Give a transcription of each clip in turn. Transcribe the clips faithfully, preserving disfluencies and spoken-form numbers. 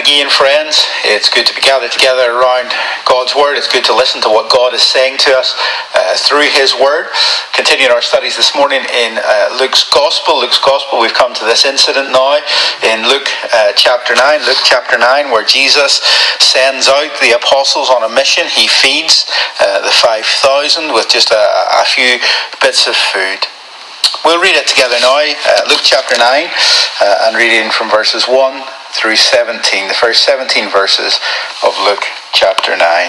again, friends. It's good to be gathered together around God's Word. It's good to listen to what God is saying to us uh, through His Word. Continuing our studies this morning in uh, Luke's Gospel. Luke's Gospel, we've come to this incident now in Luke uh, chapter nine. Luke chapter nine, where Jesus sends out the apostles on a mission. He feeds uh, the five thousand with just a, a few bits of food. We'll read it together now, uh, Luke chapter nine, uh, and reading from verses one through seventeen, the first seventeen verses of Luke chapter nine.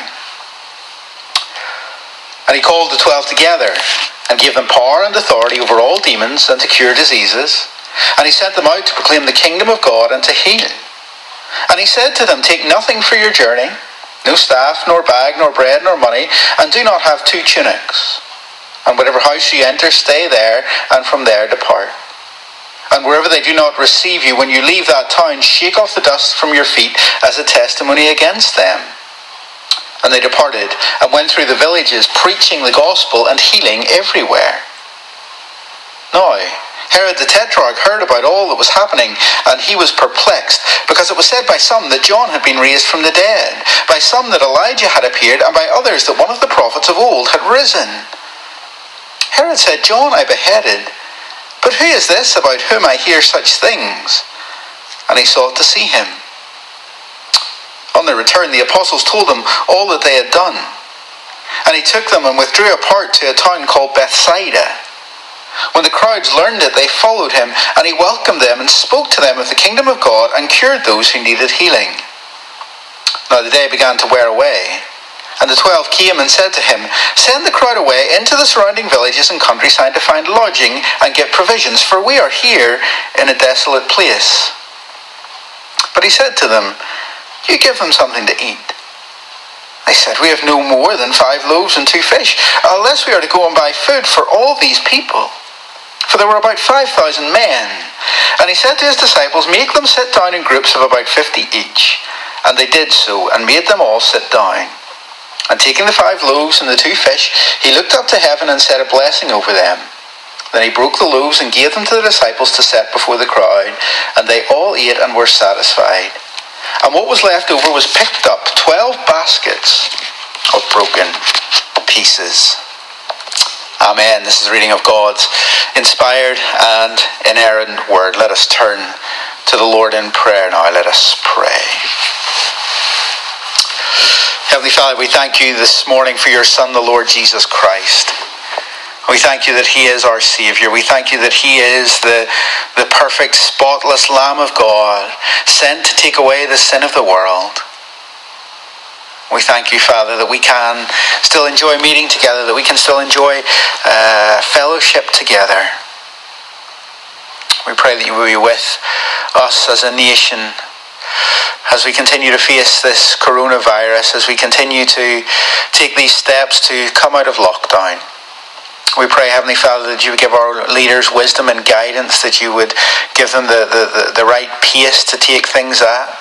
And he called the twelve together, and gave them power and authority over all demons, and to cure diseases. And he sent them out to proclaim the kingdom of God, and to heal. And he said to them, take nothing for your journey, no staff, nor bag, nor bread, nor money, and do not have two tunics. And whatever house you enter, stay there, and from there depart. And wherever they do not receive you, when you leave that town, shake off the dust from your feet as a testimony against them. And they departed, and went through the villages, preaching the gospel and healing everywhere. Now, Herod the Tetrarch heard about all that was happening, and he was perplexed, because it was said by some that John had been raised from the dead, by some that Elijah had appeared, and by others that one of the prophets of old had risen. Herod said, John I beheaded, but who is this about whom I hear such things? And he sought to see him. On their return, the apostles told him all that they had done. And he took them and withdrew apart to a town called Bethsaida. When the crowds learned it, they followed him, and he welcomed them and spoke to them of the kingdom of God and cured those who needed healing. Now the day began to wear away. And the twelve came and said to him, send the crowd away into the surrounding villages and countryside to find lodging and get provisions, for we are here in a desolate place. But he said to them, you give them something to eat. They said, we have no more than five loaves and two fish, unless we are to go and buy food for all these people. For there were about five thousand men. And he said to his disciples, make them sit down in groups of about fifty each. And they did so, and made them all sit down. And taking the five loaves and the two fish, he looked up to heaven and said a blessing over them. Then he broke the loaves and gave them to the disciples to set before the crowd, and they all ate and were satisfied. And what was left over was picked up, twelve baskets of broken pieces. Amen. This is a reading of God's inspired and inerrant word. Let us turn to the Lord in prayer now. Let us pray. Heavenly Father, we thank you this morning for your Son, the Lord Jesus Christ. We thank you that he is our Saviour. We thank you that he is the, the perfect, spotless Lamb of God, sent to take away the sin of the world. We thank you, Father, that we can still enjoy meeting together, that we can still enjoy uh, fellowship together. We pray that you will be with us as a nation, as we continue to face this coronavirus, as we continue to take these steps to come out of lockdown. We pray, Heavenly Father, that you would give our leaders wisdom and guidance, that you would give them the, the, the, the right pace to take things at.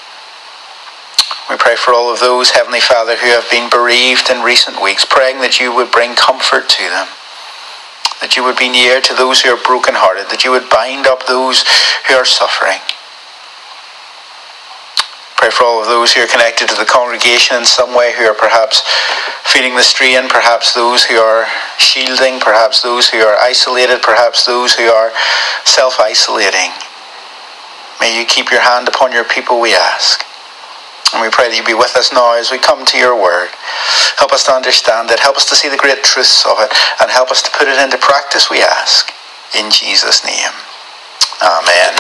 We pray for all of those, Heavenly Father, who have been bereaved in recent weeks, praying that you would bring comfort to them, that you would be near to those who are brokenhearted, that you would bind up those who are suffering. Pray for all of those who are connected to the congregation in some way, who are perhaps feeling the strain, perhaps those who are shielding, perhaps those who are isolated, perhaps those who are self-isolating. May you keep your hand upon your people, we ask. And we pray that you be with us now as we come to your word. Help us to understand it, help us to see the great truths of it, and help us to put it into practice, we ask. In Jesus' name. Amen.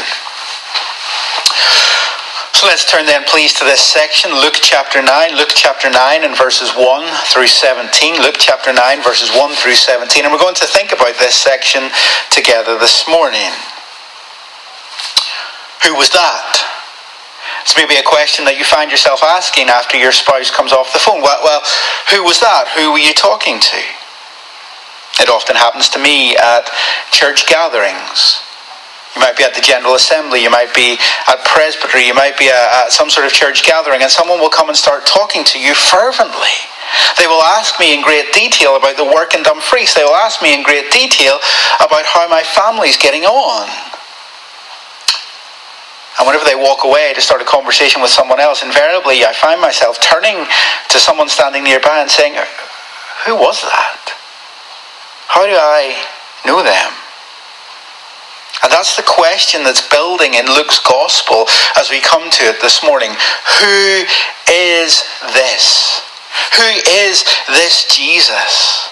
So let's turn then please to this section, Luke chapter nine. Luke chapter nine and verses one through seventeen. Luke chapter nine verses one through seventeen. And we're going to think about this section together this morning. Who was that? It's maybe a question that you find yourself asking after your spouse comes off the phone. Well, well, who was that? Who were you talking to? It often happens to me at church gatherings. You might be at the General Assembly, you might be at Presbytery, you might be at some sort of church gathering, and someone will come and start talking to you fervently. They will ask me in great detail about the work in Dumfries. They will ask me in great detail about how my family's getting on. And whenever they walk away to start a conversation with someone else, invariably I find myself turning to someone standing nearby and saying, who was that? How do I know them? And that's the question that's building in Luke's gospel as we come to it this morning. Who is this? Who is this Jesus?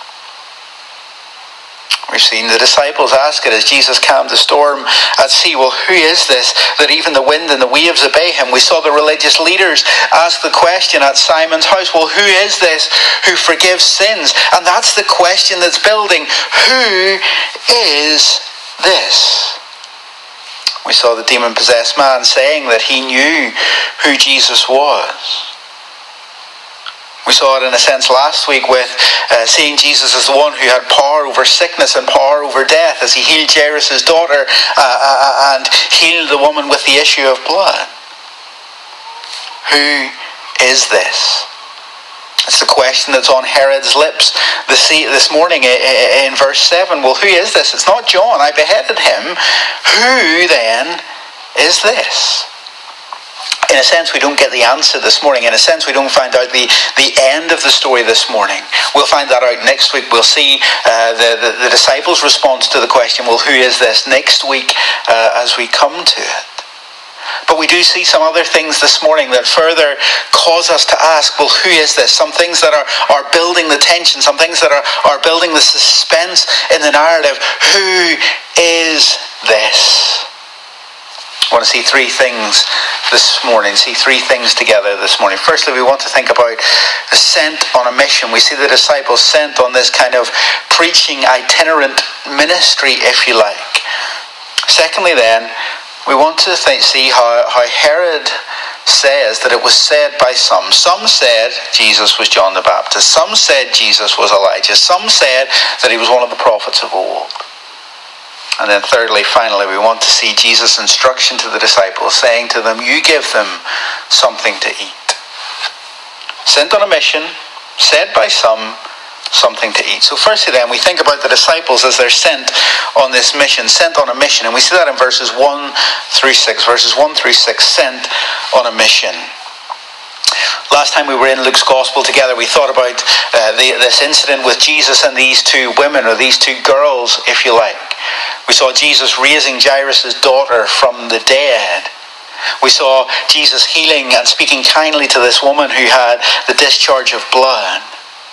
We've seen the disciples ask it as Jesus calmed the storm at sea. Well, who is this that even the wind and the waves obey him? We saw the religious leaders ask the question at Simon's house. Well, who is this who forgives sins? And that's the question that's building. Who is this? We saw the demon-possessed man saying that he knew who Jesus was. We saw it in a sense last week with uh, seeing Jesus as the one who had power over sickness and power over death as he healed Jairus' daughter uh, uh, and healed the woman with the issue of blood. Who is this? It's the question that's on Herod's lips this morning in verse seven. Well, who is this? It's not John. I beheaded him. Who then is this? In a sense, we don't get the answer this morning. In a sense, we don't find out the, the end of the story this morning. We'll find that out next week. We'll see uh, the, the, the disciples' response to the question, well, who is this, next week uh, as we come to it. But we do see some other things this morning that further cause us to ask, well, who is this? Some things that are, are building the tension, some things that are, are building the suspense in the narrative. Who is this? I want to see three things this morning, see three things together this morning. Firstly, we want to think about the sent on a mission. We see the disciples sent on this kind of preaching itinerant ministry, if you like. Secondly, then, we want to think, see how, how Herod says that it was said by some. Some said Jesus was John the Baptist. Some said Jesus was Elijah. Some said that he was one of the prophets of old. And then thirdly, finally, we want to see Jesus' instruction to the disciples, saying to them, you give them something to eat. Sent on a mission, said by some, something to eat. So firstly then, we think about the disciples as they're sent on this mission, sent on a mission. And we see that in verses one through six. Verses one through six, sent on a mission. Last time we were in Luke's Gospel together, we thought about uh, the, this incident with Jesus and these two women, or these two girls, if you like. We saw Jesus raising Jairus' daughter from the dead. We saw Jesus healing and speaking kindly to this woman who had the discharge of blood.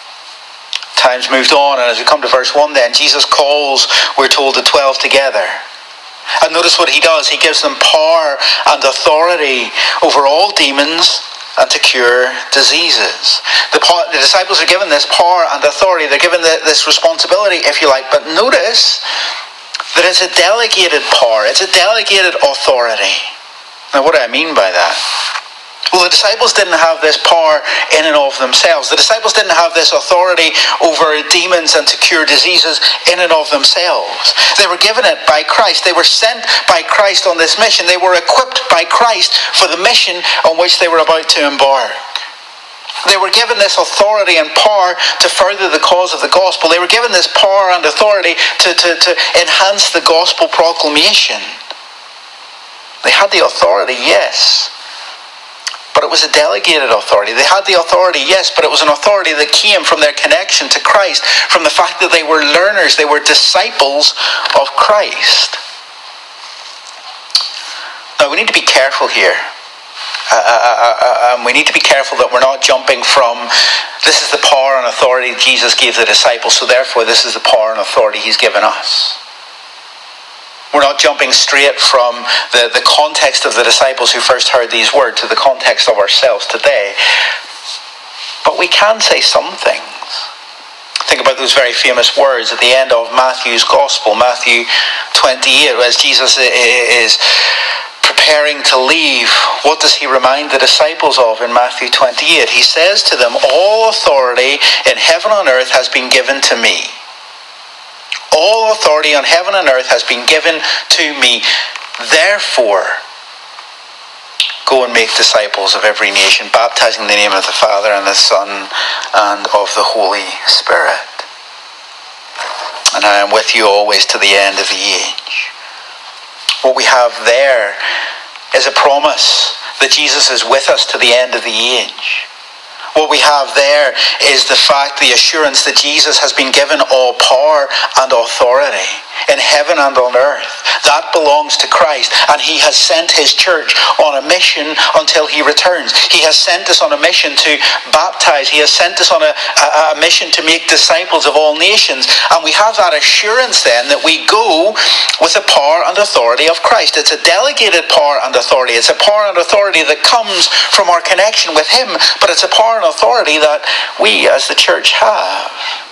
Time's moved on, and as we come to verse one then, Jesus calls, we're told, the twelve together. And notice what he does. He gives them power and authority over all demons and to cure diseases. The, the disciples are given this power and authority. They're given the, this responsibility, if you like. But notice that it's a delegated power. It's a delegated authority. Now, what do I mean by that? Well, the disciples didn't have this power in and of themselves. The disciples didn't have this authority over demons and to cure diseases in and of themselves. They were given it by Christ. They were sent by Christ on this mission. They were equipped by Christ for the mission on which they were about to embark. They were given this authority and power to further the cause of the gospel. They were given this power and authority to, to, to enhance the gospel proclamation. They had the authority, yes. But it was a delegated authority. They had the authority, yes, but it was an authority that came from their connection to Christ, from the fact that they were learners, they were disciples of Christ. Now, we need to be careful here. Uh, uh, uh, um, we need to be careful that we're not jumping from, this is the power and authority Jesus gave the disciples, so therefore this is the power and authority he's given us. We're not jumping straight from the, the context of the disciples who first heard these words to the context of ourselves today. But we can say some things. Think about those very famous words at the end of Matthew's Gospel, Matthew twenty-eight, as Jesus is preparing to leave. What does he remind the disciples of in Matthew twenty-eight? He says to them, all authority in heaven and earth has been given to me. All authority on heaven and earth has been given to me. Therefore, go and make disciples of every nation, baptizing in the name of the Father and the Son and of the Holy Spirit. And I am with you always to the end of the age. What we have there is a promise that Jesus is with us to the end of the age. What we have there is the fact, the assurance that Jesus has been given all power and authority in heaven and on earth. That belongs to Christ, and he has sent his church on a mission until he returns. He has sent us on a mission to baptize. He has sent us on a, a, a mission to make disciples of all nations. And we have that assurance then that we go with the power and authority of Christ. It's a delegated power and authority. It's a power and authority that comes from our connection with him, but it's a power and authority that we as the church have.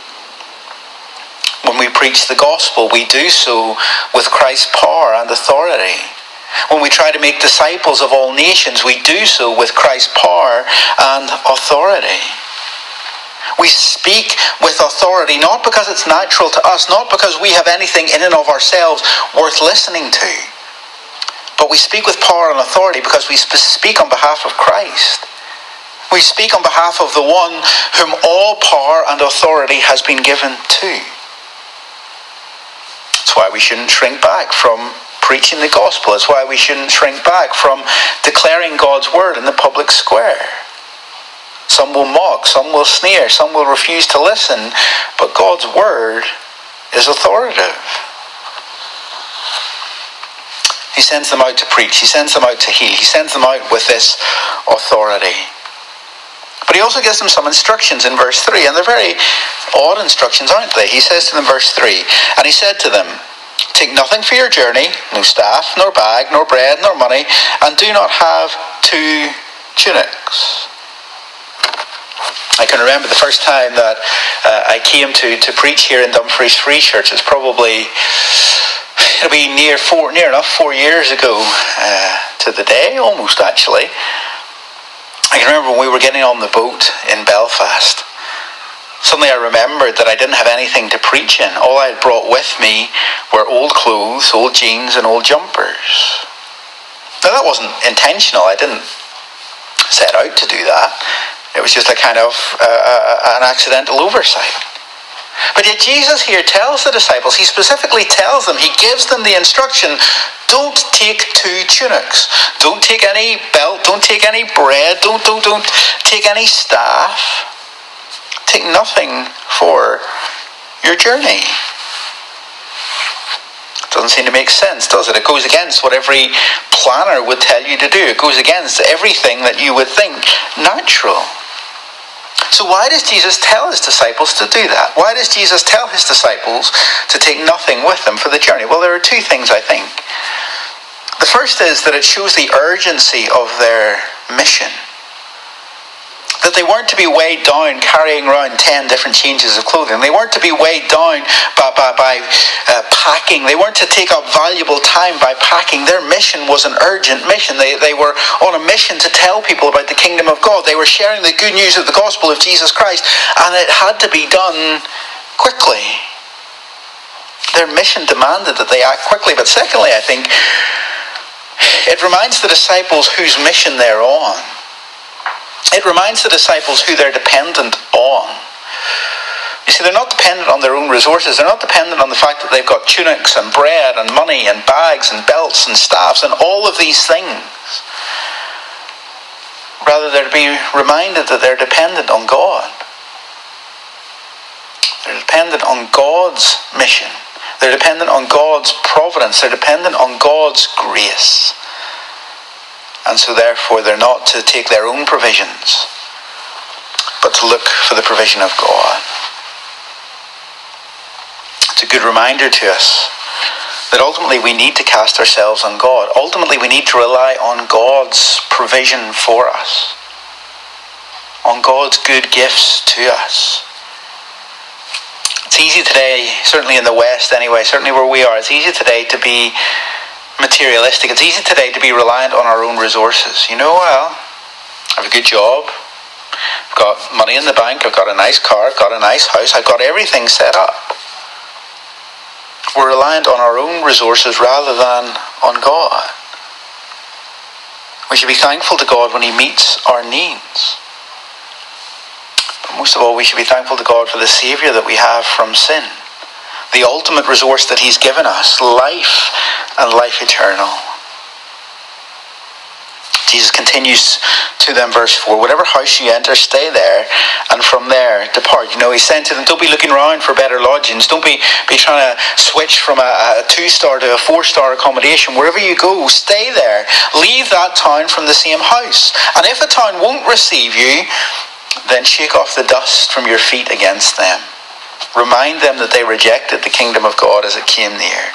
When we preach the gospel, we do so with Christ's power and authority. When we try to make disciples of all nations, we do so with Christ's power and authority. We speak with authority, not because it's natural to us, not because we have anything in and of ourselves worth listening to, but we speak with power and authority because we speak on behalf of Christ. We speak on behalf of the one whom all power and authority has been given to. That's why we shouldn't shrink back from preaching the gospel. It's why we shouldn't shrink back from declaring God's word in the public square. Some will mock, some will sneer, some will refuse to listen, but God's word is authoritative. He sends them out to preach. He sends them out to heal. He sends them out with this authority. But he also gives them some instructions in verse three, and they're very odd instructions, aren't they? He says to them, verse three, and he said to them, take nothing for your journey, no staff, nor bag, nor bread, nor money, and do not have two tunics. I can remember the first time that uh, I came to, to preach here in Dumfries Free Church. It's probably, it'll be near four, near enough four years ago uh, to the day, almost actually. I can remember when we were getting on the boat in Belfast. Suddenly I remembered that I didn't have anything to preach in. All I had brought with me were old clothes, old jeans and old jumpers. Now that wasn't intentional. I didn't set out to do that. It was just a kind of uh, an accidental oversight. But yet Jesus here tells the disciples, he specifically tells them, he gives them the instruction, don't take two tunics. Don't take any belt, don't take any bread, don't, don't, don't take any staff. Take nothing for your journey. It doesn't seem to make sense, does it? It goes against what every planner would tell you to do. It goes against everything that you would think natural. So why does Jesus tell his disciples to do that? Why does Jesus tell his disciples to take nothing with them for the journey? Well, there are two things, I think. The first is that it shows the urgency of their mission. That they weren't to be weighed down carrying around ten different changes of clothing. They weren't to be weighed down by, by, by uh, packing. They weren't to take up valuable time by packing. Their mission was an urgent mission. They, they were on a mission to tell people about the kingdom of God. They were sharing the good news of the gospel of Jesus Christ, and it had to be done quickly. Their mission demanded that they act quickly. But secondly, I think, it reminds the disciples whose mission they're on. It reminds the disciples who they're dependent on. You see, they're not dependent on their own resources. They're not dependent on the fact that they've got tunics and bread and money and bags and belts and staffs and all of these things. Rather, they're to be reminded that they're dependent on God. They're dependent on God's mission. They're dependent on God's providence. They're dependent on God's grace. And so therefore they're not to take their own provisions, but to look for the provision of God. It's a good reminder to us that ultimately we need to cast ourselves on God. Ultimately we need to rely on God's provision for us, on God's good gifts to us. It's easy today, certainly in the West anyway, certainly where we are, it's easy today to be materialistic. It's easy today to be reliant on our own resources. You know, well, I have a good job, I've got money in the bank, I've got a nice car, I've got a nice house, I've got everything set up. We're reliant on our own resources rather than on God. We should be thankful to God when he meets our needs. But most of all, we should be thankful to God for the Saviour that we have from sin. The ultimate resource that he's given us, life and life eternal. Jesus continues to them, verse four, whatever house you enter, stay there, and from there depart. You know, he said to them, don't be looking around for better lodgings. Don't be, be trying to switch from a, a two-star to a four-star accommodation. Wherever you go, stay there. Leave that town from the same house. And if a town won't receive you, then shake off the dust from your feet against them. Remind them that they rejected the kingdom of God as it came near.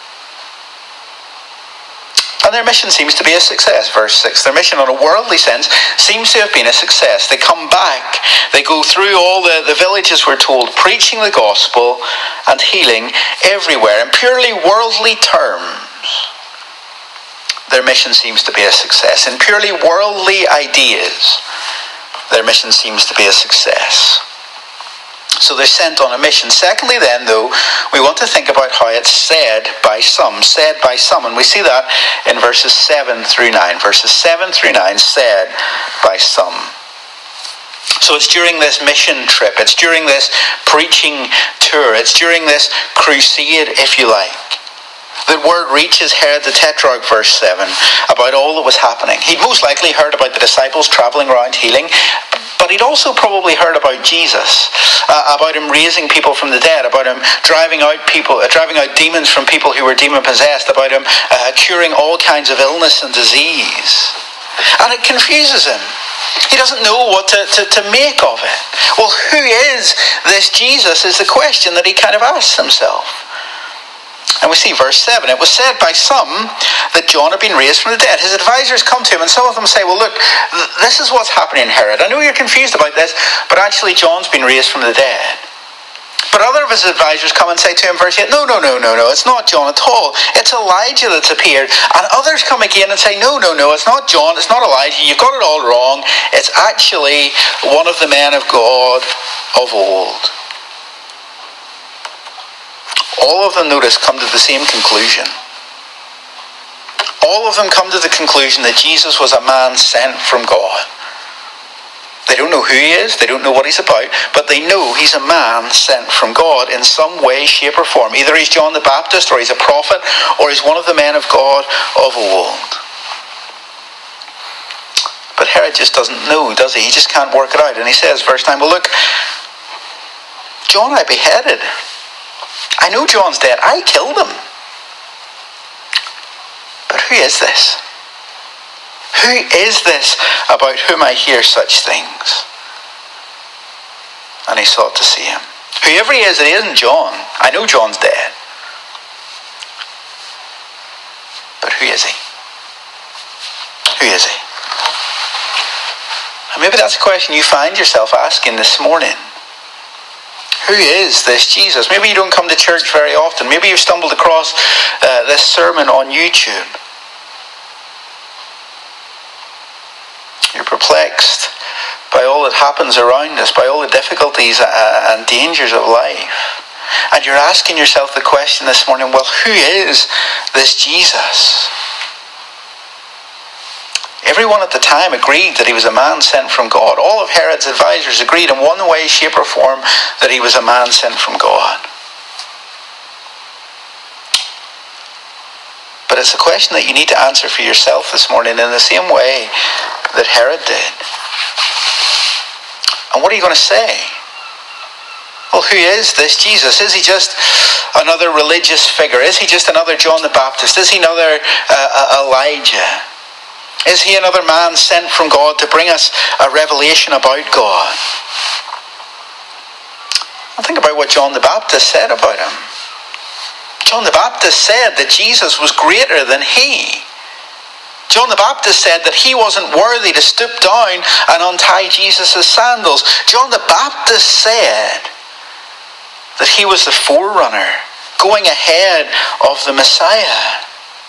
And their mission seems to be a success. Verse six, their mission on a worldly sense seems to have been a success. They come back, they go through all the, the villages, we're told, preaching the gospel and healing everywhere. In purely worldly terms, their mission seems to be a success. In purely worldly ideas, their mission seems to be a success. So they're sent on a mission. Secondly then, though, we want to think about how it's said by some. Said by some. And we see that in verses seven through nine. Verses seven through nine, said by some. So it's during this mission trip. It's during this preaching tour. It's during this crusade, if you like. The word reaches Herod the Tetrarch, verse seven, about all that was happening. He'd most likely heard about the disciples travelling around healing, but he'd also probably heard about Jesus, uh, about him raising people from the dead, about him driving out people, uh, driving out demons from people who were demon-possessed, about him uh, curing all kinds of illness and disease. And it confuses him. He doesn't know what to, to, to make of it. Well, who is this Jesus is the question that he kind of asks himself. And we see verse seven, it was said by some that John had been raised from the dead. His advisors come to him and some of them say, well look, th- this is what's happening, Herod. I know you're confused about this, but actually John's been raised from the dead. But other of his advisors come and say to him, verse eight, no, no, no, no, no, it's not John at all. It's Elijah that's appeared. And others come again and say, no, no, no, it's not John, it's not Elijah, you've got it all wrong. It's actually one of the men of God of old. All of them, notice, come to the same conclusion. All of them come to the conclusion that Jesus was a man sent from God. They don't know who he is, they don't know what he's about, but they know he's a man sent from God in some way, shape or form. Either he's John the Baptist, or he's a prophet, or he's one of the men of God of old. But Herod just doesn't know, does he? He just can't work it out. And he says, verse nine, well look, John I beheaded. I know John's dead. I killed him. But who is this? Who is this about whom I hear such things? And he sought to see him. Whoever he is, it isn't John. I know John's dead. But who is he? Who is he? And maybe that's a question you find yourself asking this morning. Who is this Jesus? Maybe you don't come to church very often. Maybe you've stumbled across uh, this sermon on YouTube. You're perplexed by all that happens around us, by all the difficulties and dangers of life. And you're asking yourself the question this morning, well, who is this Jesus? Everyone at the time agreed that he was a man sent from God. All of Herod's advisors agreed in one way, shape or form that he was a man sent from God. But it's a question that you need to answer for yourself this morning in the same way that Herod did. And what are you going to say? Well, who is this Jesus? Is he just another religious figure? Is he just another John the Baptist? Is he another uh, Elijah? Is he another man sent from God to bring us a revelation about God? And think about what John the Baptist said about him. John the Baptist said that Jesus was greater than he. John the Baptist said that he wasn't worthy to stoop down and untie Jesus' sandals. John the Baptist said that he was the forerunner going ahead of the Messiah.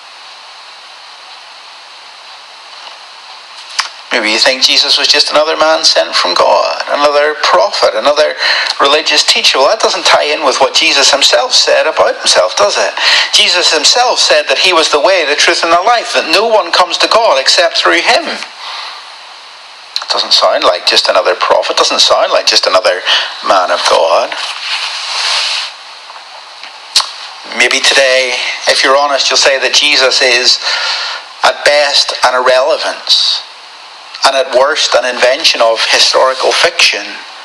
Maybe you think Jesus was just another man sent from God, another prophet, another religious teacher. Well, that doesn't tie in with what Jesus himself said about himself, does it? Jesus himself said that he was the way, the truth, and the life, that no one comes to God except through him. It doesn't sound like just another prophet, it doesn't sound like just another man of God. Maybe today, if you're honest, you'll say that Jesus is at best an irrelevance, and at worst an invention of historical fiction.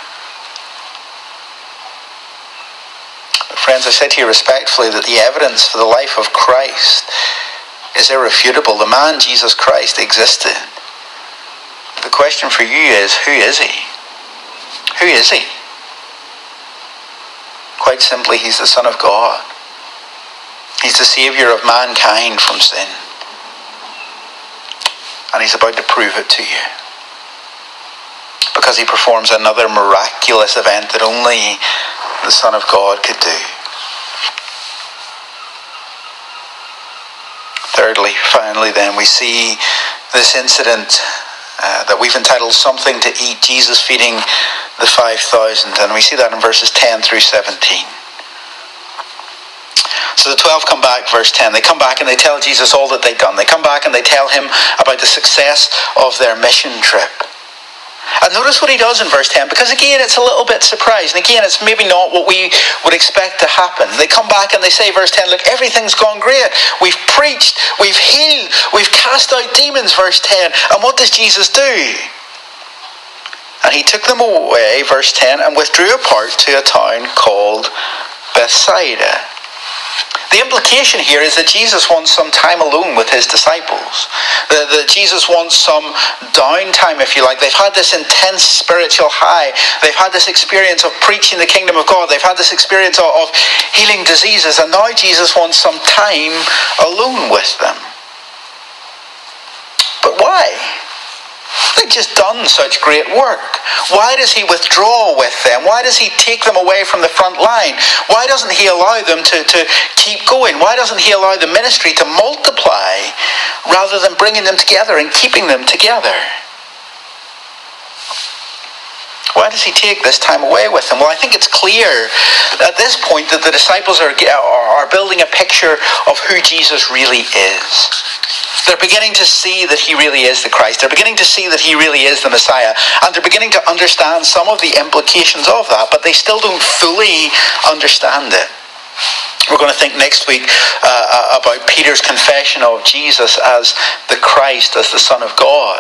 But friends, I say to you respectfully that the evidence for the life of Christ is irrefutable. The man Jesus Christ existed. The question for you is, who is he? Who is he? Quite simply, he's the Son of God. He's the Saviour of mankind from sin. And he's about to prove it to you. Because he performs another miraculous event that only the Son of God could do. Thirdly, finally then, we see this incident uh, that we've entitled Something to Eat, Jesus feeding the five thousand. And we see that in verses ten through seventeen. So the twelve come back, verse ten. They come back and they tell Jesus all that they've done. They come back and they tell him about the success of their mission trip. And notice what he does in verse ten, because again it's a little bit surprising. Again, it's maybe not what we would expect to happen. They come back and they say, verse ten, look, everything's gone great. We've preached, we've healed, we've cast out demons, verse ten. And what does Jesus do? And he took them away, verse ten, and withdrew apart to a town called Bethsaida. The implication here is that Jesus wants some time alone with his disciples. That, that Jesus wants some downtime, if you like. They've had this intense spiritual high. They've had this experience of preaching the kingdom of God. They've had this experience of, of healing diseases. And now Jesus wants some time alone with them. But why? They've just done such great work. Why does he withdraw with them? Why does he take them away from the front line? Why doesn't he allow them to, to keep going? Why doesn't he allow the ministry to multiply rather than bringing them together and keeping them together? Why does he take this time away with them? Well, I think it's clear at this point that the disciples are, are building a picture of who Jesus really is. They're beginning to see that he really is the Christ. They're beginning to see that he really is the Messiah. And they're beginning to understand some of the implications of that, but they still don't fully understand it. We're going to think next week uh, about Peter's confession of Jesus as the Christ, as the Son of God.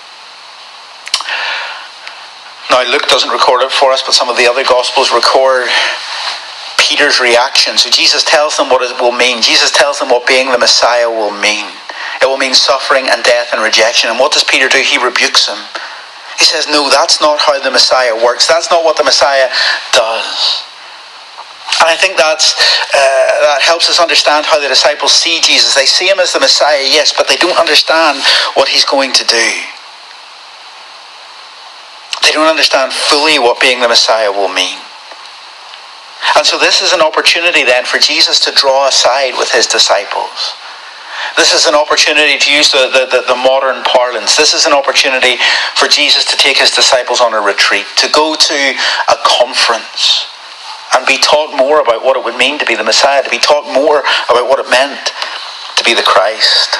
Now, Luke doesn't record it for us, but some of the other Gospels record Peter's reaction. So Jesus tells them what it will mean. Jesus tells them what being the Messiah will mean. It will mean suffering and death and rejection. And what does Peter do? He rebukes him. He says, no, that's not how the Messiah works. That's not what the Messiah does. And I think that's, uh, that helps us understand how the disciples see Jesus. They see him as the Messiah, yes, but they don't understand what he's going to do. They don't understand fully what being the Messiah will mean. And so this is an opportunity then for Jesus to draw aside with his disciples. This is an opportunity, to use the, the, the modern parlance, this is an opportunity for Jesus to take his disciples on a retreat, to go to a conference and be taught more about what it would mean to be the Messiah, to be taught more about what it meant to be the Christ.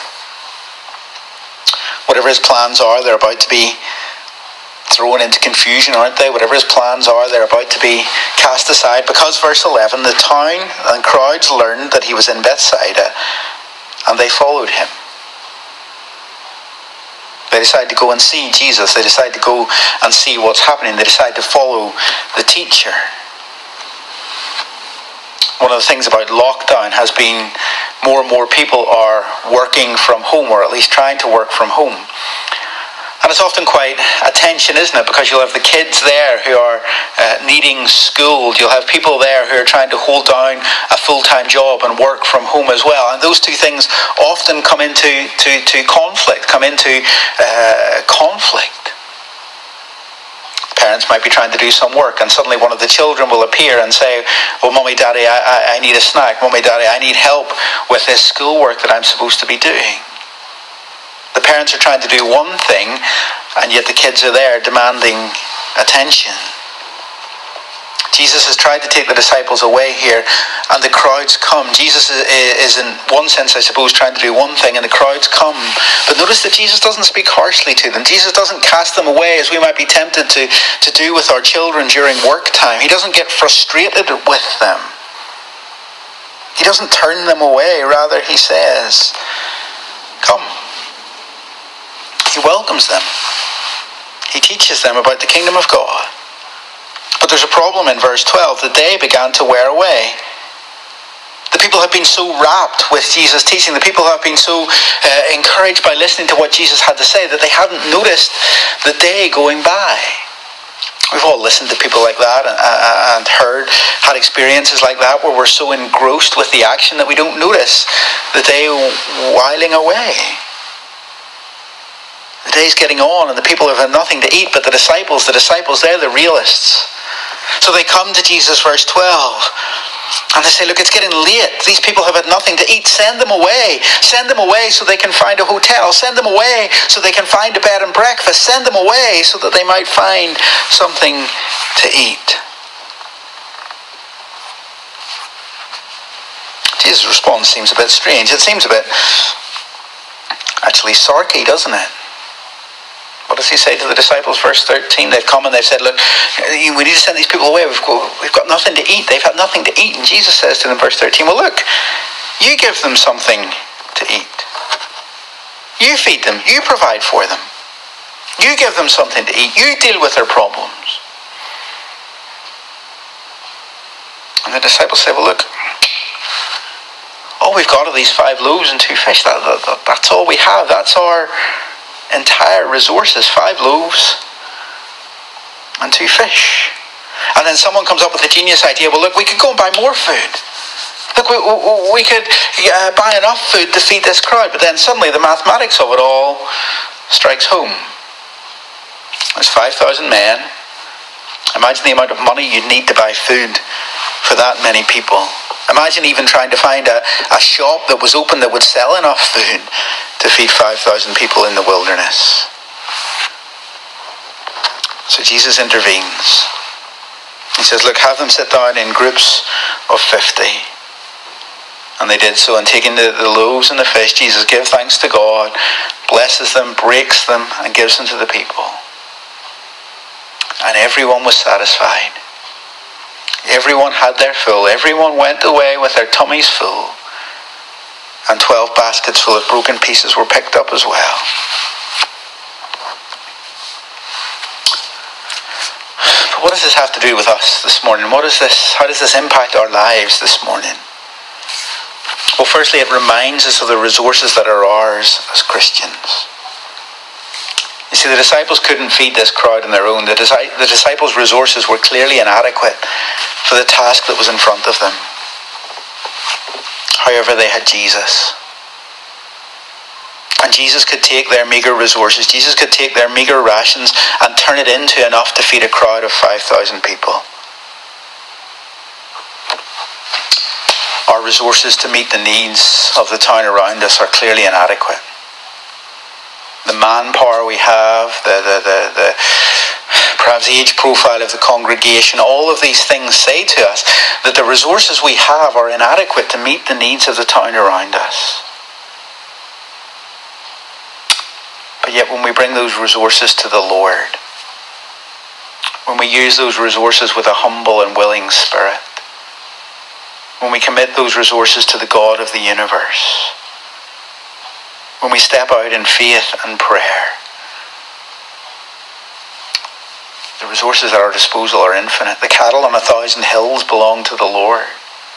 Whatever his plans are, they're about to be thrown into confusion, aren't they? Whatever his plans are, they're about to be cast aside. Because, verse eleven, the town and crowds learned that he was in Bethsaida, and they followed him. They decide to go and see Jesus. They decide to go and see what's happening. They decide to follow the teacher. One of the things about lockdown has been more and more people are working from home, or at least trying to work from home. And it's often quite a tension, isn't it? Because you'll have the kids there who are uh, needing schooled. You'll have people there who are trying to hold down a full-time job and work from home as well. And those two things often come into to, to conflict, come into uh, conflict. Parents might be trying to do some work, and suddenly one of the children will appear and say, oh, Mummy, Daddy, I, I, I need a snack. Mummy, Daddy, I need help with this schoolwork that I'm supposed to be doing. The parents are trying to do one thing, and yet the kids are there demanding attention. Jesus has tried to take the disciples away here, and the crowds come. Jesus is, in one sense, I suppose, trying to do one thing, and the crowds come. But notice that Jesus doesn't speak harshly to them. Jesus doesn't cast them away as we might be tempted to, to do with our children during work time. He doesn't get frustrated with them. He doesn't turn them away. Rather, he says, Come. He welcomes them. He teaches them about the kingdom of God. But there's a problem in verse twelve. The day began to wear away. The people have been so rapt with Jesus' teaching. The people have been so uh, encouraged by listening to what Jesus had to say that they hadn't noticed the day going by. We've all listened to people like that and, uh, and heard, had experiences like that where we're so engrossed with the action that we don't notice the day whiling away. The day's getting on and the people have had nothing to eat, but the disciples, the disciples, they're the realists. So they come to Jesus, verse twelve, and they say, look, it's getting late. These people have had nothing to eat. Send them away. Send them away so they can find a hotel. Send them away so they can find a bed and breakfast. Send them away so that they might find something to eat. Jesus' response seems a bit strange. It seems a bit actually sarky, doesn't it? What does he say to the disciples? Verse thirteen, they've come and they've said, look, we need to send these people away. We've got, we've got nothing to eat. They've had nothing to eat. And Jesus says to them, verse thirteen, well, look, you give them something to eat. You feed them. You provide for them. You give them something to eat. You deal with their problems. And the disciples say, well, look, all we've got are these five loaves and two fish. That, that, that, that's all we have. That's our entire resources. Five loaves and two fish. And then someone comes up with a genius idea. Well, look, we could go and buy more food. Look, we, we, we could uh, buy enough food to feed this crowd. But then suddenly the mathematics of it all strikes home. There's five thousand men. Imagine the amount of money you'd need to buy food for that many people. Imagine even trying to find a, a shop that was open that would sell enough food to feed five thousand people in the wilderness. So Jesus intervenes. He says, look, have them sit down in groups of fifty. And they did so, and taking the, the loaves and the fish, Jesus gives thanks to God, blesses them, breaks them, and gives them to the people. And everyone was satisfied. Everyone had their fill. Everyone went away with their tummies full. And twelve baskets full of broken pieces were picked up as well. But what does this have to do with us this morning? What is this? How does this impact our lives this morning? Well, firstly, it reminds us of the resources that are ours as Christians. You see, the disciples couldn't feed this crowd on their own. The, the disciples' resources were clearly inadequate for the task that was in front of them. However, they had Jesus. And Jesus could take their meagre resources, Jesus could take their meagre rations and turn it into enough to feed a crowd of five thousand people. Our resources to meet the needs of the town around us are clearly inadequate. The manpower we have, the, the, the, the perhaps age profile of the congregation, all of these things say to us that the resources we have are inadequate to meet the needs of the town around us. But yet when we bring those resources to the Lord, when we use those resources with a humble and willing spirit, when we commit those resources to the God of the universe, when we step out in faith and prayer, the resources at our disposal are infinite. The cattle on a thousand hills belong to the Lord.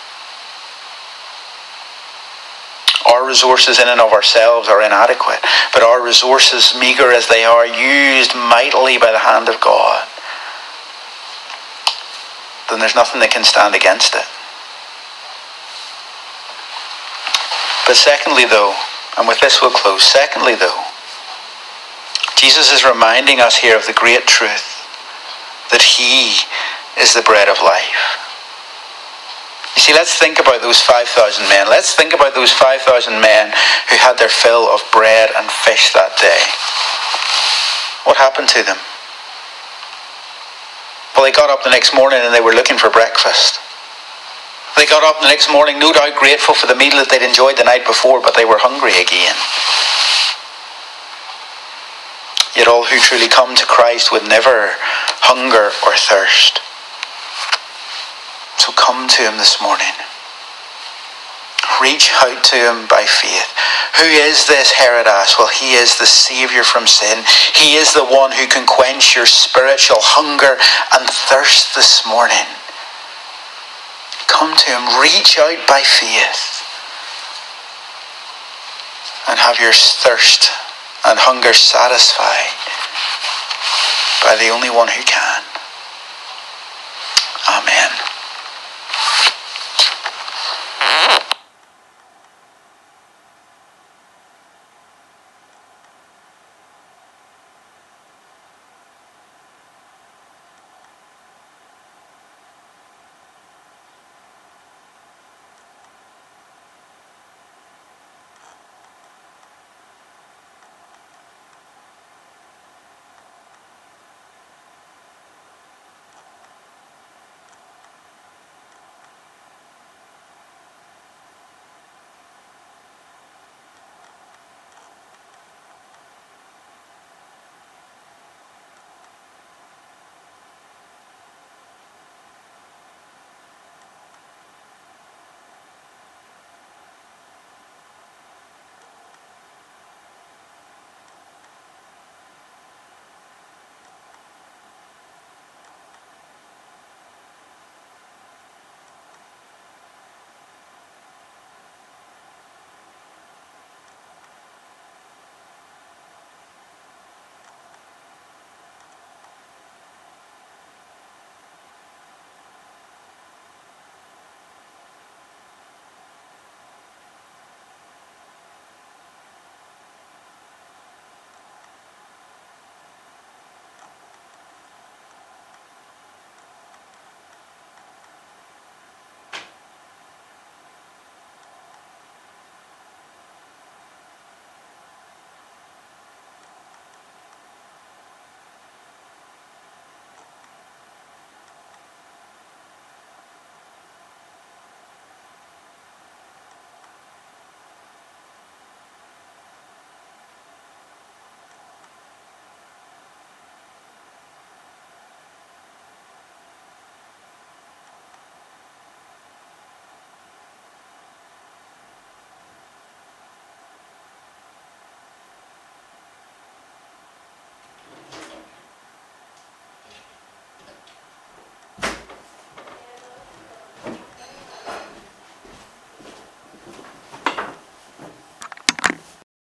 Our resources in and of ourselves are inadequate, but our resources, meagre as they are, used mightily by the hand of God, then there's nothing that can stand against it. But secondly, though, and with this we'll close, secondly, though, Jesus is reminding us here of the great truth that he is the bread of life. You see, let's think about those five thousand men. Let's think about those five thousand men who had their fill of bread and fish that day. What happened to them? Well, they got up the next morning and they were looking for breakfast. They got up the next morning, no doubt grateful for the meal that they'd enjoyed the night before, but they were hungry again. Yet all who truly come to Christ would never hunger or thirst. So come to him this morning. reach out to him by faith. Who is this Herod asked? Well, he is the Saviour from sin. He is the one who can quench your spiritual hunger and thirst this morning. Come to him, reach out by faith, and have your thirst and hunger satisfied by the only one who can. Amen.